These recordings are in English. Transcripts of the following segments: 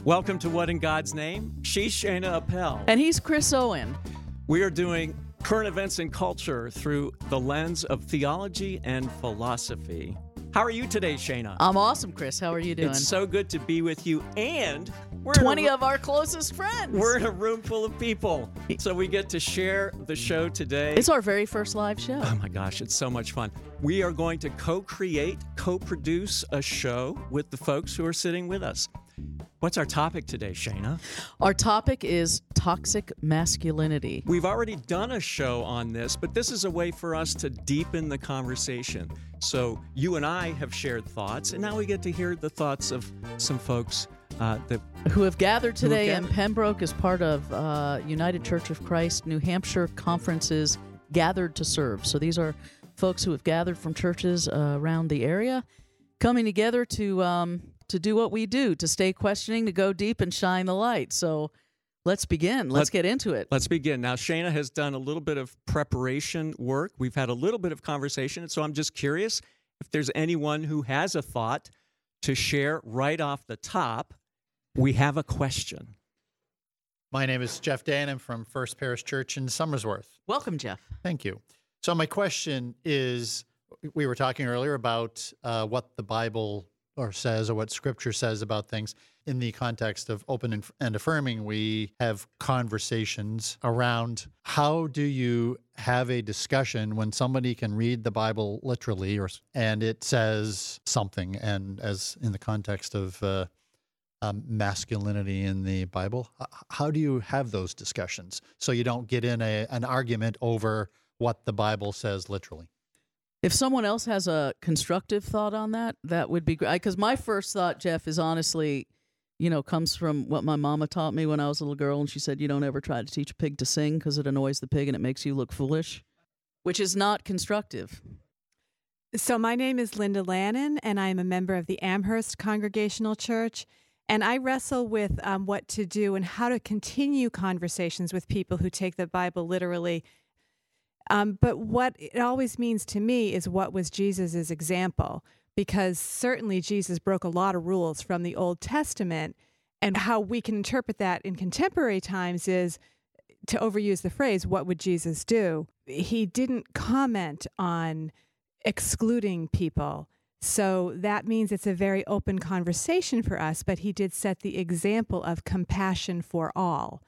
Welcome to What in God's Name? She's Shana Appel. And he's Chris Owen. We are doing current events and culture through the lens of theology and philosophy. How are you today, Shana? I'm awesome, Chris. How are you doing? It's so good to be with you, and we're 20 of our closest friends. We're in a room full of people, so we get to share the show today. It's our very first live show. Oh my gosh, it's so much fun. We are going to co-create, co-produce a show with the folks who are sitting with us. What's our topic today, Shana? Our topic is toxic masculinity. We've already done a show on this, but this is a way for us to deepen the conversation. So you and I have shared thoughts, and now we get to hear the thoughts of some folks who have gathered today in Pembroke as part of United Church of Christ New Hampshire Conference's Gathered to Serve. So these are folks who have gathered from churches around the area, coming together to do what we do, to stay questioning, to go deep and shine the light. So let's begin. Let's get into it. Let's begin. Now, Shana has done a little bit of preparation work. We've had a little bit of conversation, and so I'm just curious if there's anyone who has a thought to share right off the top. We have a question. My name is Jeff Dan. I'm from First Parish Church in Somersworth. Welcome, Jeff. Thank you. So my question is, we were talking earlier about what the Bible says or what Scripture says about things. In the context of open and affirming, we have conversations around how do you have a discussion when somebody can read the Bible literally and it says something, and as in the context of masculinity in the Bible, how do you have those discussions so you don't get in an argument over what the Bible says literally? If someone else has a constructive thought on that, that would be great. Because my first thought, Jeff, is honestly, comes from what my mama taught me when I was a little girl, and she said, you don't ever try to teach a pig to sing because it annoys the pig and it makes you look foolish, which is not constructive. So my name is Linda Lannon, and I am a member of the Amherst Congregational Church, and I wrestle with what to do and how to continue conversations with people who take the Bible literally. But what it always means to me is what was Jesus' example, because certainly Jesus broke a lot of rules from the Old Testament, and how we can interpret that in contemporary times is, to overuse the phrase, what would Jesus do? He didn't comment on excluding people. So that means it's a very open conversation for us, but he did set the example of compassion for all.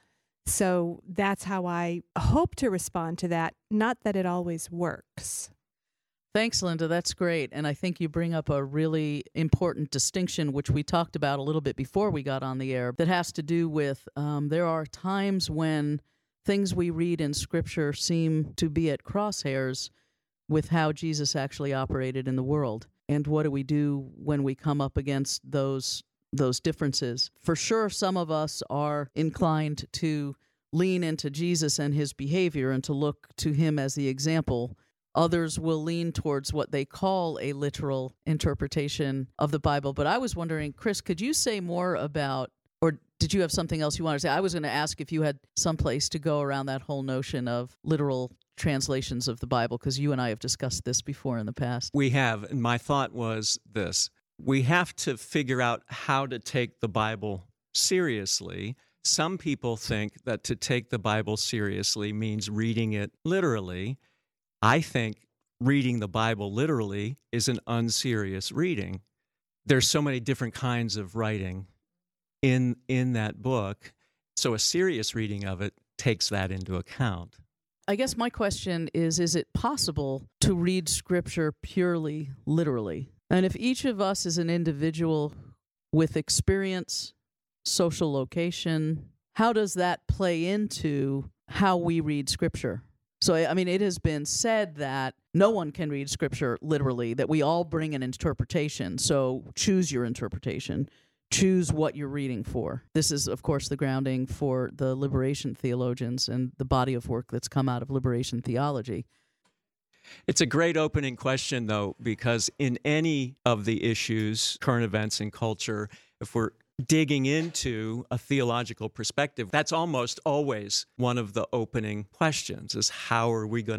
So that's how I hope to respond to that, not that it always works. Thanks, Linda. That's great. And I think you bring up a really important distinction, which we talked about a little bit before we got on the air, that has to do with there are times when things we read in Scripture seem to be at crosshairs with how Jesus actually operated in the world. And what do we do when we come up against those differences? For sure, some of us are inclined to lean into Jesus and his behavior and to look to him as the example. Others will lean towards what they call a literal interpretation of the Bible. But I was wondering, Chris, could you say more about, or did you have something else you wanted to say? I was going to ask if you had some place to go around that whole notion of literal translations of the Bible, because you and I have discussed this before in the past. We have, and my thought was this. We have to figure out how to take the Bible seriously. Some people think that to take the Bible seriously means reading it literally. I think reading the Bible literally is an unserious reading. There's so many different kinds of writing in that book, so a serious reading of it takes that into account. I guess my question is it possible to read Scripture purely literally? And if each of us is an individual with experience, social location, how does that play into how we read Scripture? So, I mean, it has been said that no one can read Scripture literally, that we all bring an interpretation. So choose your interpretation. Choose what you're reading for. This is, of course, the grounding for the liberation theologians and the body of work that's come out of liberation theology. It's a great opening question, though, because in any of the issues, current events and culture, if we're digging into a theological perspective, that's almost always one of the opening questions, is how are we going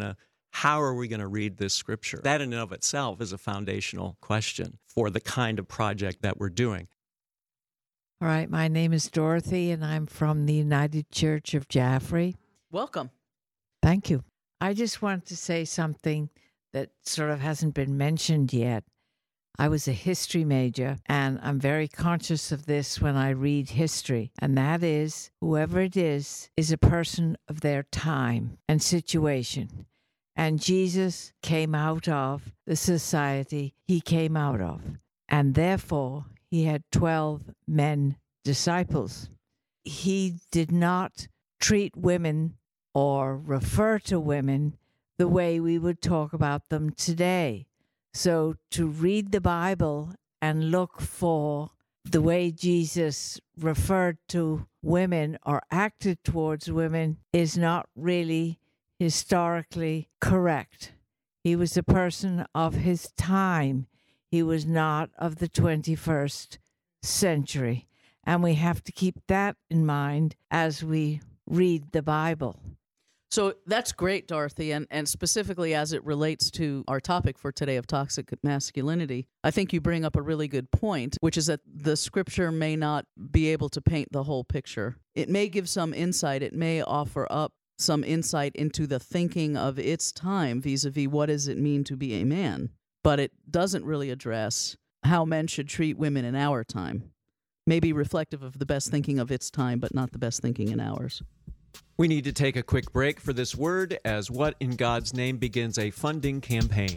to read this Scripture? That in and of itself is a foundational question for the kind of project that we're doing. All right, my name is Dorothy, and I'm from the United Church of Jaffrey. Welcome. Thank you. I just wanted to say something that sort of hasn't been mentioned yet. I was a history major, and I'm very conscious of this when I read history, and that is, whoever it is a person of their time and situation. And Jesus came out of the society he came out of, and therefore he had 12 men disciples. He did not treat women or refer to women the way we would talk about them today. So to read the Bible and look for the way Jesus referred to women or acted towards women is not really historically correct. He was a person of his time. He was not of the 21st century. And we have to keep that in mind as we read the Bible. So that's great, Dorothy, and specifically as it relates to our topic for today of toxic masculinity, I think you bring up a really good point, which is that the scripture may not be able to paint the whole picture. It may give some insight. It may offer up some insight into the thinking of its time vis-a-vis what does it mean to be a man, but it doesn't really address how men should treat women in our time. Maybe reflective of the best thinking of its time, but not the best thinking in ours. We need to take a quick break for this word as What in God's Name begins a funding campaign.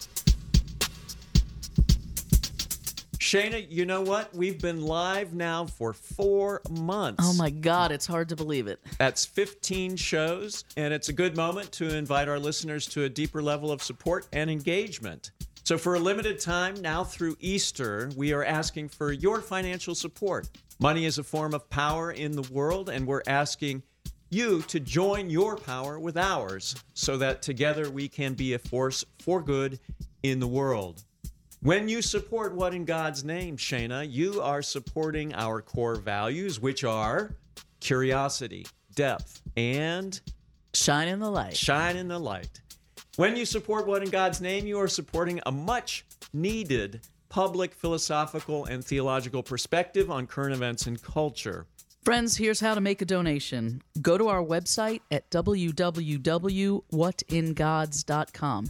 Shana, you know what? We've been live now for 4 months. Oh my God, it's hard to believe it. That's 15 shows, and it's a good moment to invite our listeners to a deeper level of support and engagement. So for a limited time, now through Easter, we are asking for your financial support. Money is a form of power in the world, and we're asking you to join your power with ours so that together we can be a force for good in the world. When you support What in God's Name, Shana, you are supporting our core values, which are curiosity, depth, and shine in the light. Shine in the light. When you support What in God's Name, you are supporting a much needed public, philosophical, and theological perspective on current events and culture. Friends, here's how to make a donation. Go to our website at www.whatingods.com.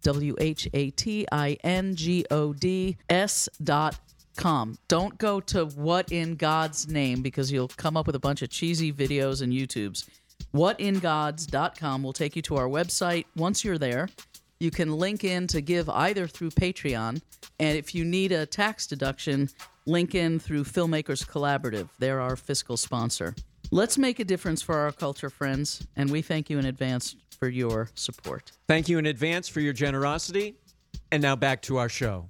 WHATINGODS.com. Don't go to What in God's Name because you'll come up with a bunch of cheesy videos and YouTubes. Whatingods.com will take you to our website. Once you're there, you can link in to give either through Patreon, and if you need a tax deduction, link in through Filmmakers Collaborative. They're our fiscal sponsor. Let's make a difference for our culture, friends, and we thank you in advance for your support. Thank you in advance for your generosity. And now back to our show.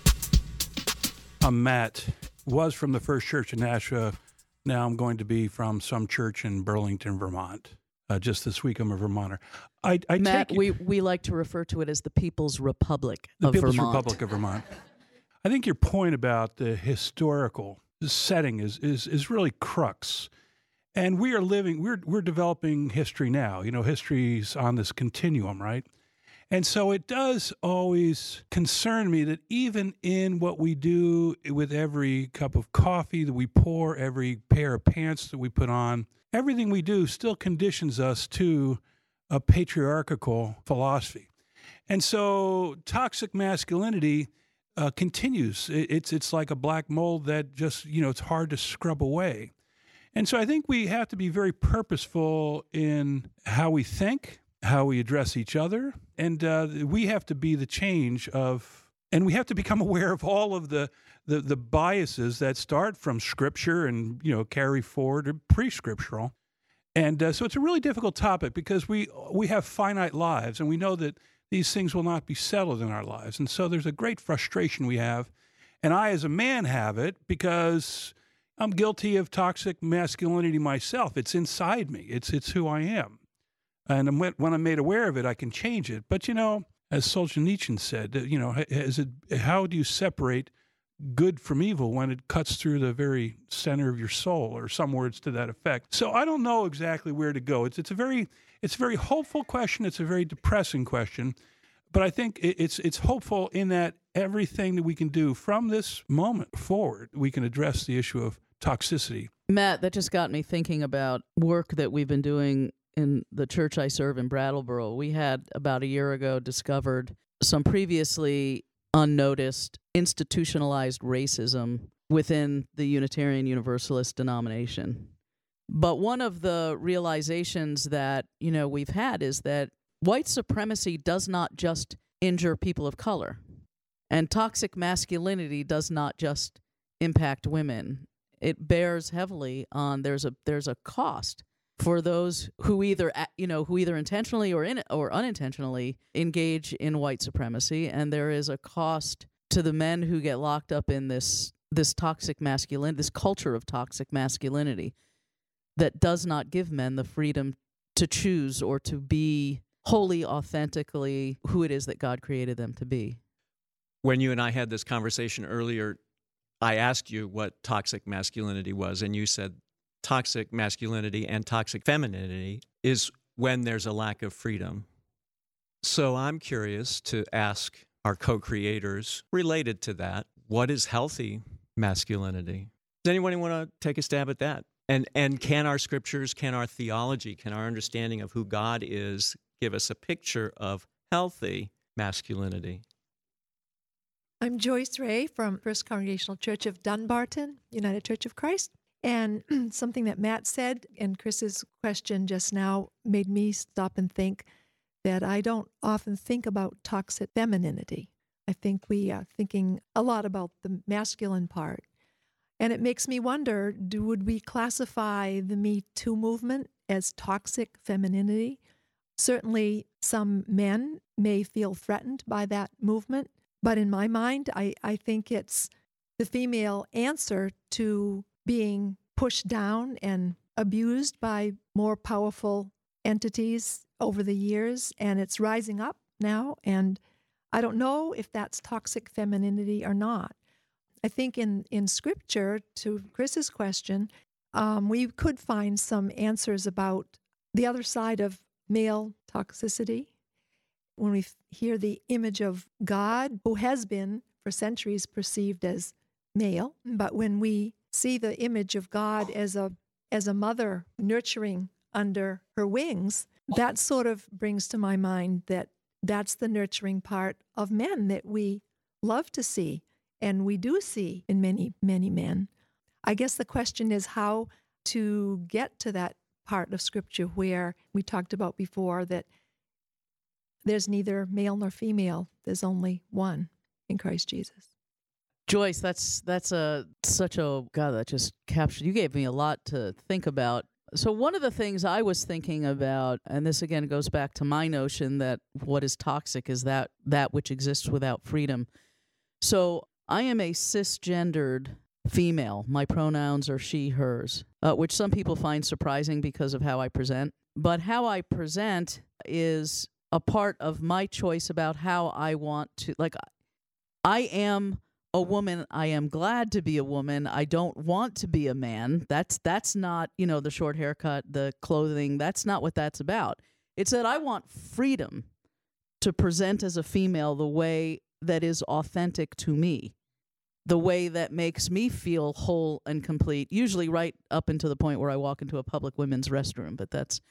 I'm Matt. Was from the First Church in Nashua. Now I'm going to be from some church in Burlington, Vermont. Just this week, I'm a Vermonter. Matt, we like to refer to it as the People's Republic of Vermont. The People's Republic of Vermont. I think your point about the historical setting is really crux. And we are living, we're developing history now. You know, history's on this continuum, right? And so it does always concern me that even in what we do with every cup of coffee that we pour, every pair of pants that we put on, everything we do still conditions us to a patriarchal philosophy. And so toxic masculinity continues. It's like a black mold that just, it's hard to scrub away. And so I think we have to be very purposeful in how we think, how we address each other, and we have to be the change of, and we have to become aware of all of the biases that start from Scripture and carry forward to pre-scriptural. And so it's a really difficult topic because we have finite lives, and we know that these things will not be settled in our lives. And so there's a great frustration we have, and I as a man have it because I'm guilty of toxic masculinity myself. It's inside me. It's who I am. And when I'm made aware of it, I can change it. But, as Solzhenitsyn said, how do you separate good from evil when it cuts through the very center of your soul, or some words to that effect? So I don't know exactly where to go. It's a very hopeful question. It's a very depressing question. But I think it's hopeful in that everything that we can do from this moment forward, we can address the issue of toxicity. Matt, that just got me thinking about work that we've been doing in the church I serve in Brattleboro. We had about a year ago discovered some previously unnoticed institutionalized racism within the Unitarian Universalist denomination. But one of the realizations that, we've had is that white supremacy does not just injure people of color, and toxic masculinity does not just impact women. It bears heavily on there's a cost for those who either intentionally or unintentionally engage in white supremacy, and there is a cost to the men who get locked up in this toxic masculinity, this culture of toxic masculinity that does not give men the freedom to choose or to be wholly, authentically who it is that God created them to be. When you and I had this conversation earlier, I asked you what toxic masculinity was, and you said toxic masculinity and toxic femininity is when there's a lack of freedom. So I'm curious to ask our co-creators, related to that, what is healthy masculinity? Does anyone want to take a stab at that? And can our scriptures, can our theology, can our understanding of who God is give us a picture of healthy masculinity? I'm Joyce Ray from First Congregational Church of Dunbarton, United Church of Christ. And something that Matt said and Chris's question just now made me stop and think that I don't often think about toxic femininity. I think we are thinking a lot about the masculine part. And it makes me wonder, would we classify the Me Too movement as toxic femininity? Certainly some men may feel threatened by that movement, but in my mind, I think it's the female answer to being pushed down and abused by more powerful entities over the years, and it's rising up now, and I don't know if that's toxic femininity or not. I think in Scripture, to Chris's question, we could find some answers about the other side of male toxicity. When we hear the image of God, who has been for centuries perceived as male, but when we see the image of God as a mother nurturing under her wings, that sort of brings to my mind that that's the nurturing part of men that we love to see, and we do see in many, many men. I guess the question is how to get to that part of Scripture where we talked about before that there's neither male nor female. There's only one in Christ Jesus. Joyce, that's such a God, that just captured. You gave me a lot to think about. So one of the things I was thinking about, and this again goes back to my notion that what is toxic is that which exists without freedom. So I am a cisgendered female. My pronouns are she, hers, which some people find surprising because of how I present. But how I present is a part of my choice about how I want to, I am a woman. I am glad to be a woman. I don't want to be a man. That's not, the short haircut, the clothing. That's not what that's about. It's that I want freedom to present as a female the way that is authentic to me, the way that makes me feel whole and complete, usually right up until the point where I walk into a public women's restroom.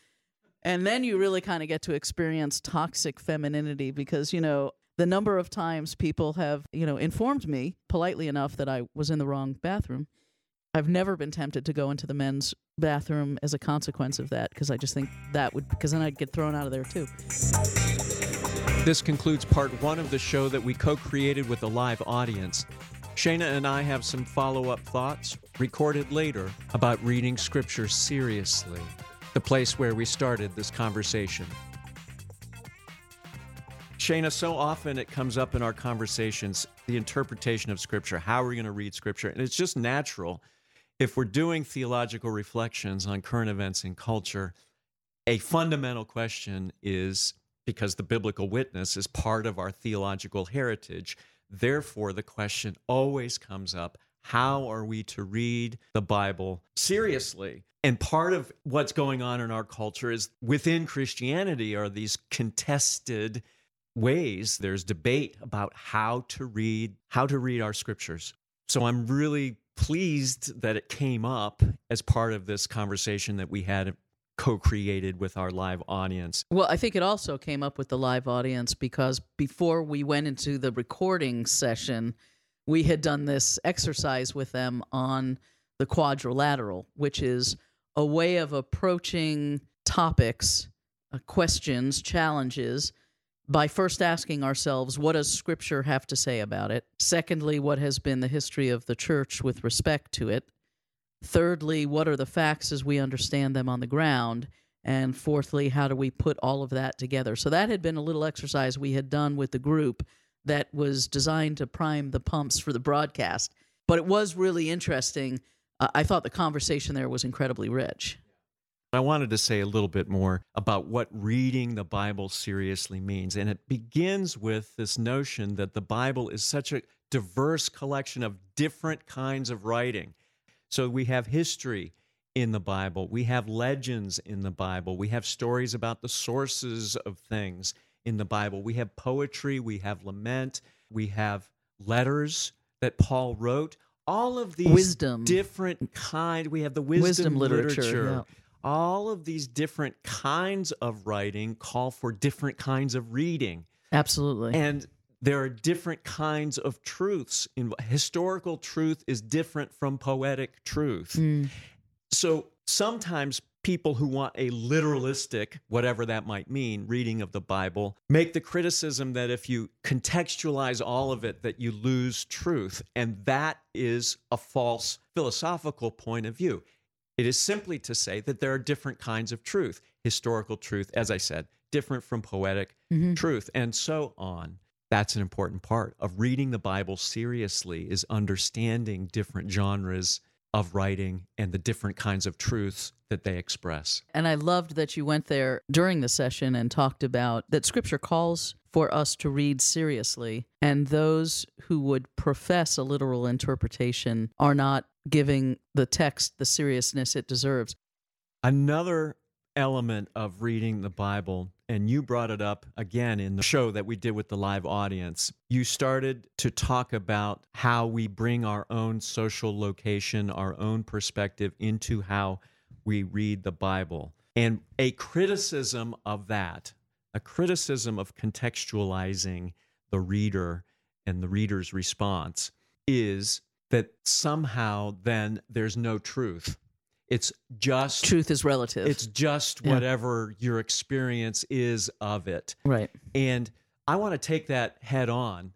And then you really kind of get to experience toxic femininity because, the number of times people have, informed me politely enough that I was in the wrong bathroom. I've never been tempted to go into the men's bathroom as a consequence of that because I just think because then I'd get thrown out of there too. This concludes part one of the show that we co-created with a live audience. Shana and I have some follow-up thoughts recorded later about reading Scripture seriously, the place where we started this conversation. Shana, so often it comes up in our conversations, the interpretation of Scripture, how we're going to read Scripture. And it's just natural. If we're doing theological reflections on current events in culture, a fundamental question is, because the biblical witness is part of our theological heritage, therefore the question always comes up, how are we to read the Bible seriously? And part of what's going on in our culture is within Christianity are these contested ways. There's debate about how to read our scriptures. So I'm really pleased that it came up as part of this conversation that we had co-created with our live audience. Well, I think it also came up with the live audience because before we went into the recording session, we had done this exercise with them on the quadrilateral, which is a way of approaching topics, questions, challenges, by first asking ourselves, what does Scripture have to say about it? Secondly, what has been the history of the church with respect to it? Thirdly, what are the facts as we understand them on the ground? And fourthly, how do we put all of that together? So that had been a little exercise we had done with the group that was designed to prime the pumps for the broadcast. But it was really interesting. I thought the conversation there was incredibly rich. I wanted to say a little bit more about what reading the Bible seriously means. And it begins with this notion that the Bible is such a diverse collection of different kinds of writing. So we have history in the Bible. We have legends in the Bible. We have stories about the sources of things in the Bible. We have poetry. We have lament. We have letters that Paul wrote. All of these different kinds. We have the wisdom literature. Yeah. All of these different kinds of writing call for different kinds of reading. Absolutely. And there are different kinds of truths. Historical truth is different from poetic truth. So sometimes people who want a literalistic, whatever that might mean, reading of the Bible, make the criticism that if you contextualize all of it, that you lose truth. And that is a false philosophical point of view. It is simply to say that there are different kinds of truth. Historical truth, as I said, different from poetic truth, and so on. That's an important part of reading the Bible seriously, is understanding different genres of writing and the different kinds of truths that they express. And I loved that you went there during the session and talked about that Scripture calls for us to read seriously, and those who would profess a literal interpretation are not giving the text the seriousness it deserves. Another element of reading the Bible, and you brought it up again in the show that we did with the live audience, you started to talk about how we bring our own social location, our own perspective into how we read the Bible. And a criticism of that, a criticism of contextualizing the reader and the reader's response, is that somehow then there's no truth. It's just... Truth is relative. It's just whatever your experience is of it. Right. And I want to take that head on.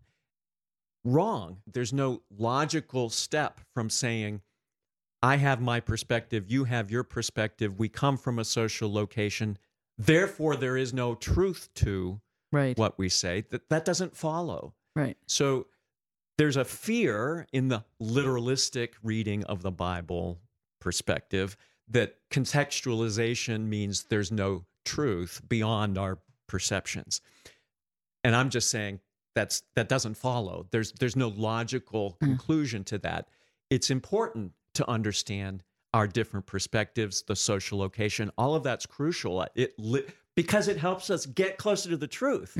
Wrong. There's no logical step from saying, I have my perspective, you have your perspective, we come from a social location, therefore there is no truth to what we say. That doesn't follow. Right. So there's a fear in the literalistic reading of the Bible perspective that contextualization means there's no truth beyond our perceptions. And I'm just saying that doesn't follow. There's no logical conclusion to that. It's important to understand our different perspectives, the social location. All of that's crucial because it helps us get closer to the truth.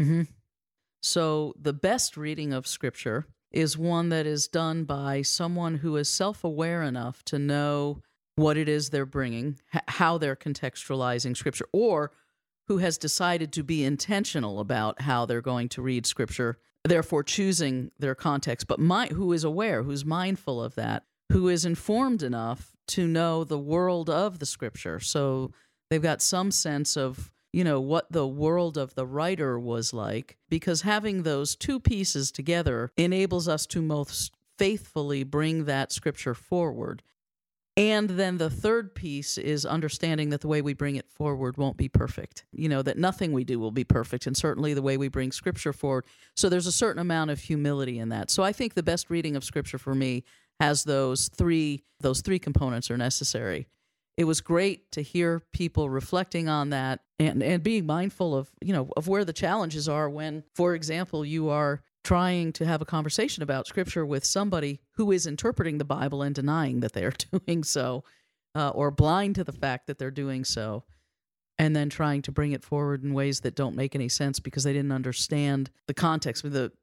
So the best reading of Scripture is one that is done by someone who is self-aware enough to know what it is they're bringing, how they're contextualizing Scripture, or who has decided to be intentional about how they're going to read Scripture, therefore choosing their context, but who is aware, who's mindful of that, who is informed enough to know the world of the Scripture. So they've got some sense of, what the world of the writer was like, because having those two pieces together enables us to most faithfully bring that Scripture forward. And then the third piece is understanding that the way we bring it forward won't be perfect. That nothing we do will be perfect, and certainly the way we bring Scripture forward. So there's a certain amount of humility in that. So I think the best reading of Scripture for me has those three components are necessary. It was great to hear people reflecting on that and being mindful of, of where the challenges are when, for example, you are trying to have a conversation about Scripture with somebody who is interpreting the Bible and denying that they are doing so, or blind to the fact that they're doing so, and then trying to bring it forward in ways that don't make any sense because they didn't understand the context.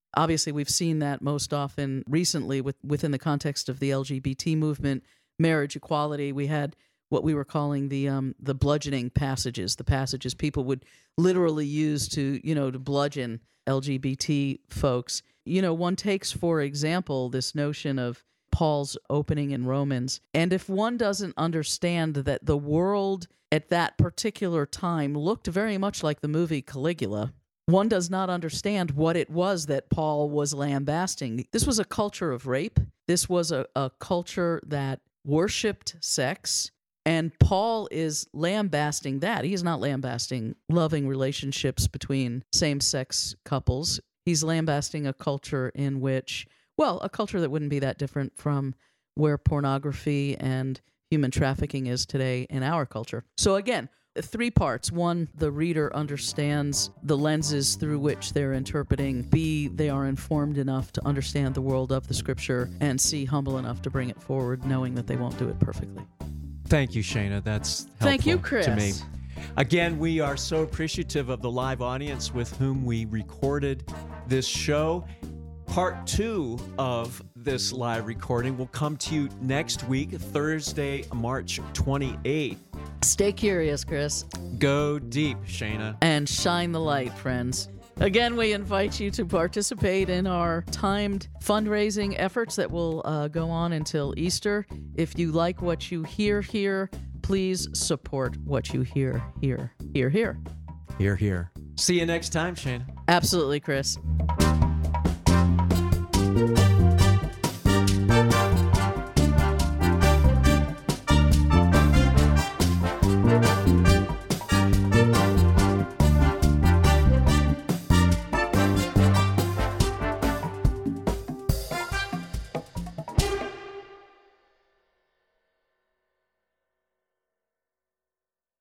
Obviously, we've seen that most often recently within the context of the LGBT movement, marriage equality. We had what we were calling the bludgeoning passages, the passages people would literally use to bludgeon LGBT folks. One takes, for example, this notion of Paul's opening in Romans. And if one doesn't understand that the world at that particular time looked very much like the movie Caligula, one does not understand what it was that Paul was lambasting. This was a culture of rape. This was a culture that worshipped sex. And Paul is lambasting that. He's not lambasting loving relationships between same-sex couples. He's lambasting a culture in which, a culture that wouldn't be that different from where pornography and human trafficking is today in our culture. So again, 3 parts. 1, the reader understands the lenses through which they're interpreting. B, they are informed enough to understand the world of the Scripture. And C, humble enough to bring it forward, knowing that they won't do it perfectly. Thank you, Shana. That's helpful Thank you, Chris. to me. Again, we are so appreciative of the live audience with whom we recorded this show. Part 2 of this live recording will come to you next week, Thursday, March 28th. Stay curious, Chris. Go deep, Shana. And shine the light, friends. Again, we invite you to participate in our timed fundraising efforts that will go on until Easter. If you like what you hear here, please support what you hear here. Hear, hear. Hear, hear. See you next time, Shana. Absolutely, Chris.